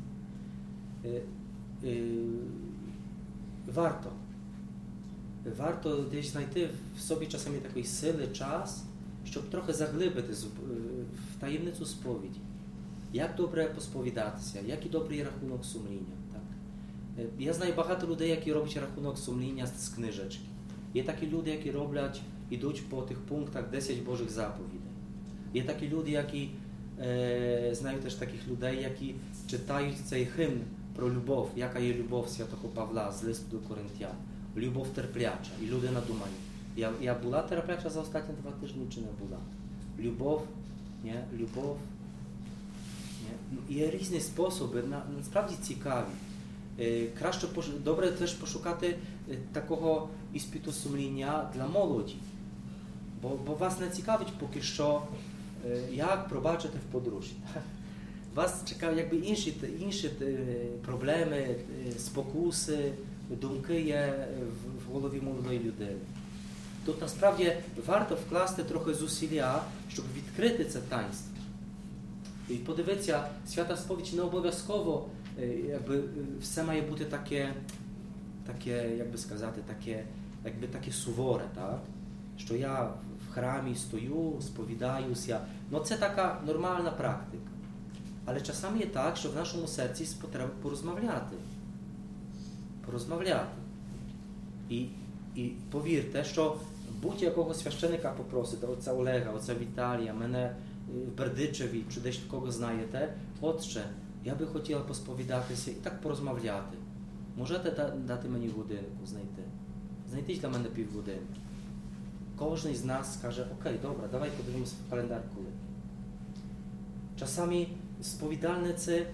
Warto. Warto gdzieś знайти в собі czasami такої сили, час, щоб трохи заглибити в таємницю сповіді. Як добре посповідатися, який добрий рахунок сумління. Так? Я знаю багато людей, які роблять рахунок сумління з книжечки. Є такі люди, які роблять, ідуть по тих пунктах десять Божих заповідей. Є такі люди, які, е, знаю теж таких людей, які читають цей гімн про любов, яка є любов святого Павла з листу до Коринтян. Любов терпляча. І людина думає, я, я була терпляча за останні два тижні чи не була? Любов, ні? Любов. Ні? Є різні способи, на, насправді цікаві. Е, краще, добре теж пошукати е, такого іспиту сумління для молоді. Бо, бо вас не цікавить поки що, е, як пробачити в подружжі. Вас чекають якби інші, інші проблеми, спокуси, думки є в голові молодої людини. Тут насправді варто вкласти трохи зусилля, щоб відкрити це таїнство. І подивитися, свята сповідь не обов'язково, якби все має бути таке, таке, як би сказати, таке, якби таке суворе, так? Що я в храмі стою, сповідаюся. Ну це така нормальна практика. Але часами є так, що в нашому серці треба порозмовляти. Порозмовляти. І, і повірте, що будь-якого священика попросите, отця Олега, отця Віталія, мене в Бердичеві, чи десь кого знаєте, отче, я би хотіла посповідатися і так порозмовляти. Можете дати мені годинку знайти? Знайдіть для мене півгодини. Кожен з нас скаже, окей, добре, давай подивимося в календар коли. Czasami sповідальниці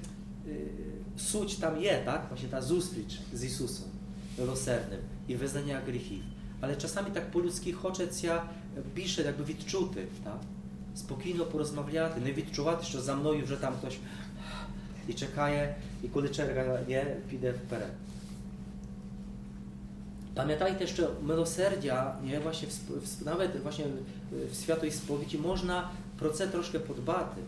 суть там є, так? Właśnie ta zустріч з Ісусом милосердним і визнання гріхів. Але часами так по-людськи хочеться більше якби відчути, так? Спокійно порозмовляти, не відчувати, що за мною вже там хтось і чекає, і коли черга є, піде вперед. Pamiętajcie, że miłosierdzia, nie, właśnie w, nawet właśnie w świętej spowiedzi można про це трошки подбати.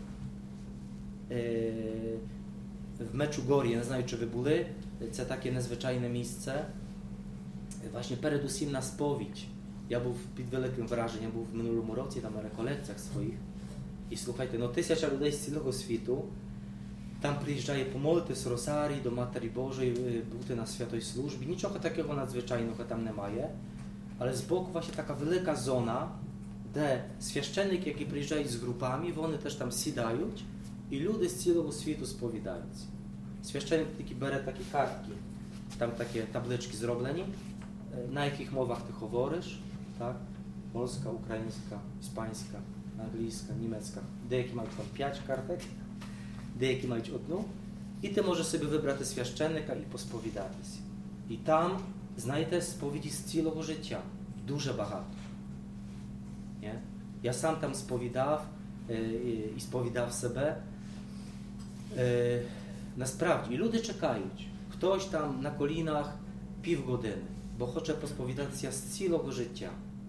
W Meczugorje, nie знаю, czy wy byli, це takie незвичайне місце. Właśnie передусім на сповідь. Я був під великим враженням, був в минулому році там на реколекціях своїх. І слухайте, ну тисяча людей з цілого світу там приїжджає помолитись Росарій до Матері Божої, бути на святій службі. Нічого такого надзвичайного там немає. Але збоку właśnie така велика зона, де священники, які приїжджають з групами, вони теж там сідають і люди з цілого світу сповідаються. Священник таки бере такі картки, там такі таблички зроблені, на яких мовах ти говориш, так? Польська, українська, іспанська, англійська, німецька. Деякі мають там п'ять карток, деякі мають одну. І ти можеш собі вибрати священника і посповідатися. І там, знаєте, сповіді з цілого життя. Дуже багато. Nie? Я сам там сповідав і сповідав себе. Насправді, і люди чекають. Хтось там на колінах півгодини, бо хоче посповідатися з цілого життя.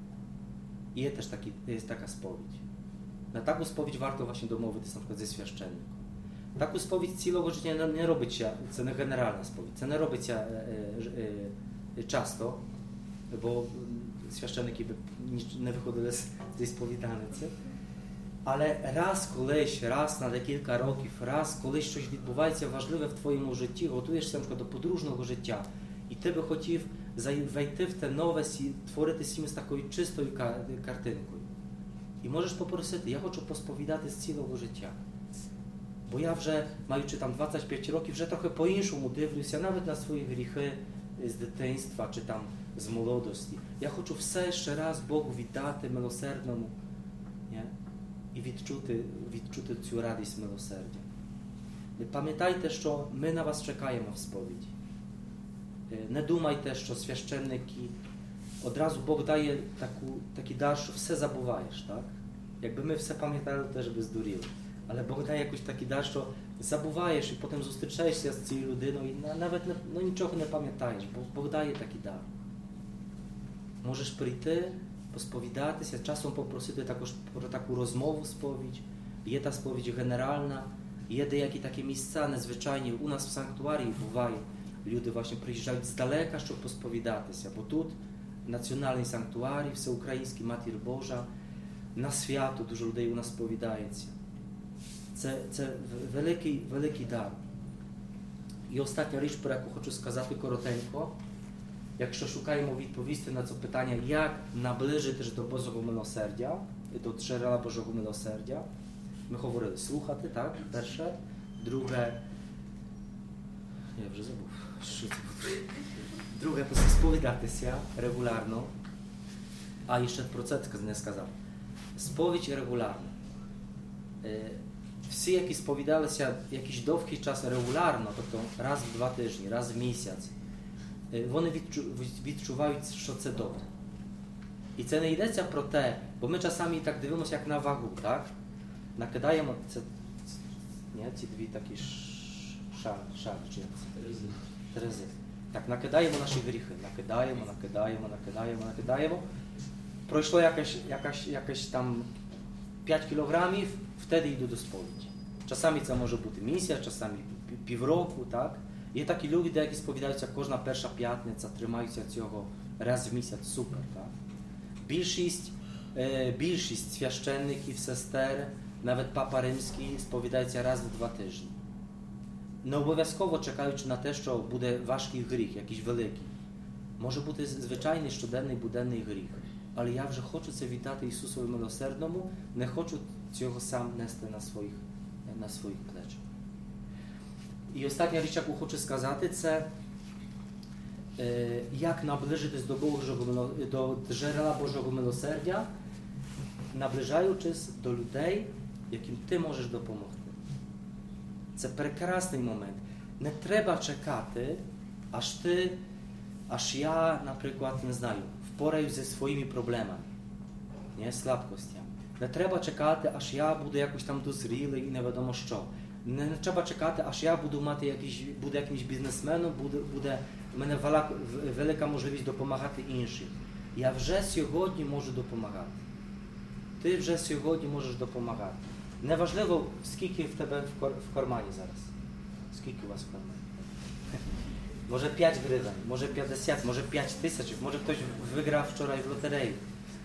І є теж такі, є така сповідь. На таку сповідь варто właśnie домовитися, наприклад, зі священником. Таку сповідь цілого життя не, не робиться, це не генеральна сповідь, це не робиться е, е, е, часто, бо священники не виходили з цієї сповідальниці. Але раз колись, раз на декілька років, раз колись щось відбувається важливе в твоєму житті, готуєшся, наприклад, до подружнього життя, і ти би хотів війти в те нове, творити сім'ю з такою чистою картинкою. І можеш попросити, я хочу посповідати з цілого життя. Бо я вже, маючи там двадцять п'ять років, вже трохи по-іншому дивлюся, навіть на свої гріхи з дитинства чи там з молодості. Я хочу все ще раз Богу віддати милосердному, nie? І відчути, відчути цю радість милосердя. Пам'ятайте, що ми на вас чекаємо в сповіді. Не думайте, що священники, одразу Бог дає таку, такий дар, що все забуваєш, так? Якби ми все пам'ятали, теж би здуріли. Але Бог дає якийсь такий дар, що забуваєш і потім зустрічаєшся з цією людиною і навіть не, ну, нічого не пам'ятаєш. Бог, Бог дає такий дар. Можеш прийти, посповідатися, часом попросити також про таку розмову сповідь. Є та сповідь генеральна, є деякі такі місця незвичайні. У нас в санктуарії буває. Люди właśnie приїжджають здалека, щоб посповідатися. Бо тут національний санктуарій, всеукраїнський Матір Божа, на свято дуже людей у нас сповідається. Це, це великий, великий дар. І остання річ, про яку хочу сказати коротенько, якщо шукаємо відповісти на це питання, як наближитись до Божого милосердя, до джерела Божого милосердя, ми говорили слухати, так, перше, друге, я вже забув, що це було. Друге, сповідатися регулярно, а ще про це не сказав. Сповідь регулярно. Всі, які сповідалися якийсь довгий час регулярно, тобто раз в два тижні, раз в місяць, вони відчувають, що це добре. І це не йдеться про те, бо ми часами так дивимося, як на вагу, так? Накидаємо це, ні, ці дві такі шар, шар, чи як це? Терези. Терези. Так, накидаємо наші гріхи, накидаємо, накидаємо, накидаємо, накидаємо. Пройшло якесь, якесь, якесь там п'ять кілограмів, вtedy йду до сповіді. Часами це може бути місяць, часами півроку, так? Є такі люди, які сповідаються кожна перша п'ятниця, тримаються цього раз в місяць, супер, так? Більшість, е, більшість священників, сестер, навіть Папа Римський сповідається раз в два тижні. Не обов'язково чекаючи на те, що буде важкий гріх, якийсь великий. Може бути звичайний щоденний буденний гріх. Але я вже хочу це віддати Ісусові милосердному, не хочу цього сам нести на своїх, на своїх плечах. І остання річ, яку хочу сказати, це е, як наближитись до Божого, до джерела Божого милосердя, наближаючись до людей, яким ти можеш допомогти. Це прекрасний момент. Не треба чекати, аж ти, аж я, наприклад, не знаю, впораюсь зі своїми проблемами, не, слабкостями. Не треба чекати, аж я буду якось там дозрілий і невідомо що. Не, не треба чекати, аж я буду мати якийсь, буду якимось бізнесменом, буде, буде в мене велика, велика можливість допомагати іншим. Я вже сьогодні можу допомагати. Ти вже сьогодні можеш допомагати. Неважливо, скільки в тебе в, кор, в кармані зараз. Скільки у вас в кармані? Може п'ять гривень, може п'ятдесят, може п'ять тисяч, може хтось виграв вчора в лотерею.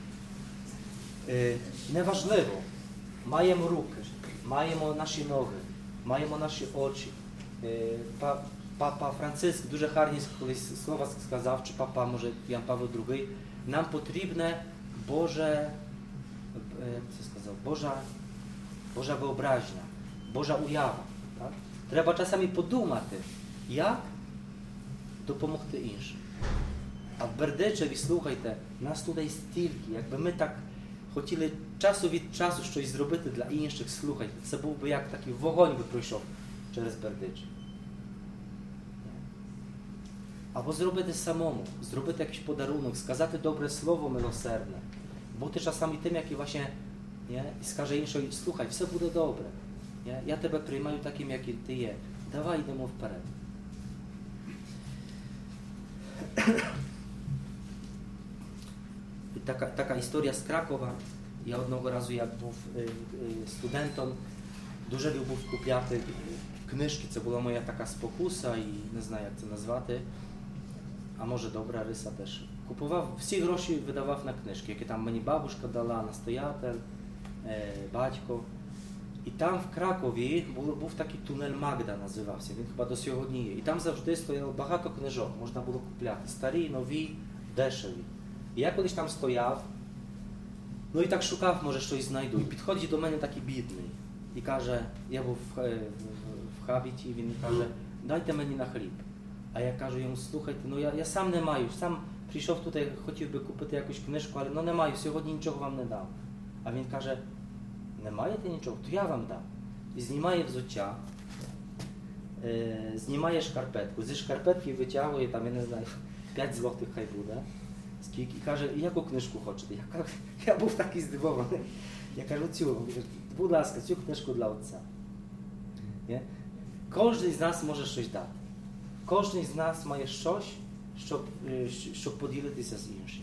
Е, неважливо. Маємо руки, маємо наші ноги, маємо наші очі. Е, па, папа Франциск дуже гарні колись слова сказав, чи папа, може Ян Павло другий, нам потрібне Боже, е, це сказав, Божа, Божа вyobraźnia, Божа уява. Так? Треба часами подумати, як допомогти іншим. А в Бердичеві, слухайте, нас туди стільки, якби ми так хотіли часу від часу щось зробити для інших, слухайте, це був би як такий вогонь би пройшов через Бердичев. Або зробити самому, зробити якийсь подарунок, сказати добре слово милосердне, бути часами тим, який właśnie, nie? І скаже інший, слухай, все буде добре. Nie? Я тебе приймаю таким, який ти є. Давай йдемо вперед. Така, така історія з Кракова. Я одного разу, як був е, е, студентом, дуже любив купляти книжки. Це була моя така спокуса і не знаю, як це назвати. А може добра риса теж. Купував, всі гроші видавав на книжки, які там мені бабушка дала, настоятель, е, батько. І там в Кракові був, був такий тунель Магда, називався, він хіба до сьогодні є. І там завжди стояло багато книжок, можна було купляти. Старі, нові, дешеві. І я колись там стояв, ну і так шукав, може щось знайду. І підходить до мене такий бідний. І каже, я був в, в, в хабіті, він каже, дайте мені на хліб. А я кажу йому, слухайте, ну я, я сам не маю, сам прийшов тут, хотів би купити якусь книжку, але ну не маю, сьогодні нічого вам не дам. А він каже, не маєте нічого? То я вам дам. І знімає взуття, е, знімає шкарпетку, зі шкарпетки витягує, там, я не знаю, п'ять злотих хай буде. Скільки, і каже, яку книжку хочете? Я, кажу, я був такий здивований. Я кажу, цю, будь ласка, цю книжку для отця. Nie? Кожен з нас може щось дати. Кожен з нас має щось, щоб, щоб поділитися з іншим.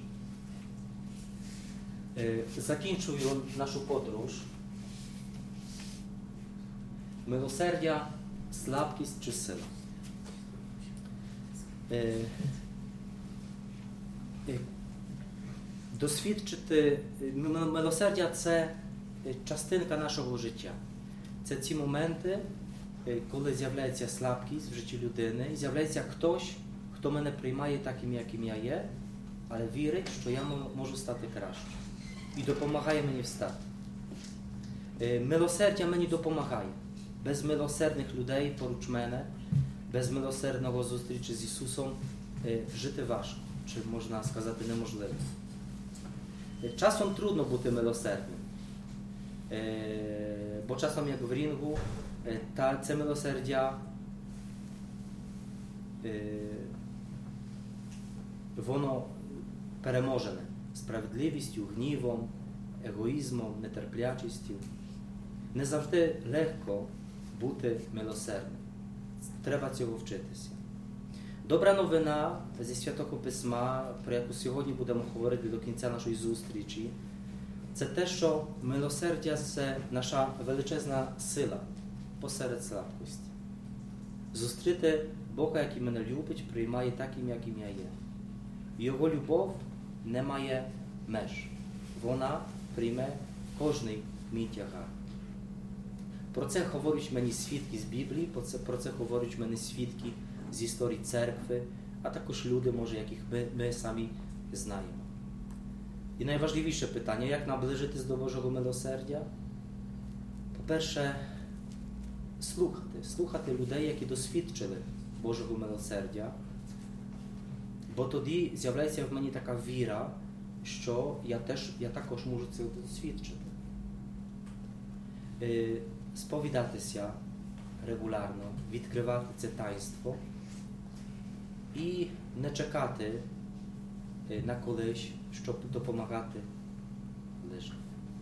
Закінчую нашу подорож. Милосердя, слабкість чи сила. Досвідчити милосердя – це частинка нашого життя. Це ті моменти, коли з'являється слабкість в житті людини, і з'являється хтось, хто мене приймає таким, яким я є, але вірить, що я можу стати краще. І допомагає мені встати. Милосердя мені допомагає. Без милосердних людей поруч мене, без милосердного зустрічі з Ісусом жити важко, чи можна сказати неможливо. Часом трудно бути милосердним, бо часом, як в рінгу, та це милосердя воно переможене справедливістю, гнівом, егоїзмом, нетерплячістю. Не завжди легко бути милосердним. Треба цього вчитися. Добра новина зі Святого Письма, про яку сьогодні будемо говорити до кінця нашої зустрічі, це те, що милосердя – це наша величезна сила посеред слабкості. Зустріти Бога, який мене любить, приймає таким, яким я є. Його любов не має меж. Вона прийме кожний мій тягар. Про це говорять мені свідки з Біблії, про це, про це говорять мені свідки з історії церкви, а також люди, може, яких ми, ми самі знаємо. І найважливіше питання, як наближитись до Божого милосердя? По-перше, слухати. Слухати людей, які досвідчили Божого милосердя, бо тоді з'являється в мені така віра, що я, теж, я також можу це досвідчити. Сповідатися регулярно, відкривати це таїнство і не чекати е, на колись, щоб допомагати ближнім.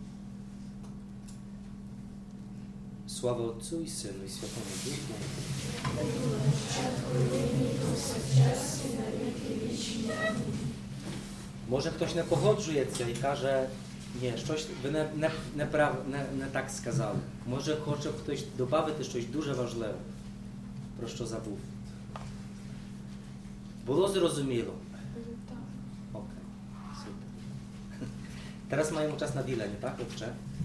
Слава Отцю і Сину і Святому Духу. Може хтось не погоджується і каже, ні, щось ви не, не, не, прав, не, не так сказали. Може хоче хтось додати щось дуже важливе, про що забув. Було зрозуміло? Окей, супер. Teraz маємо час на ділення, так, отче?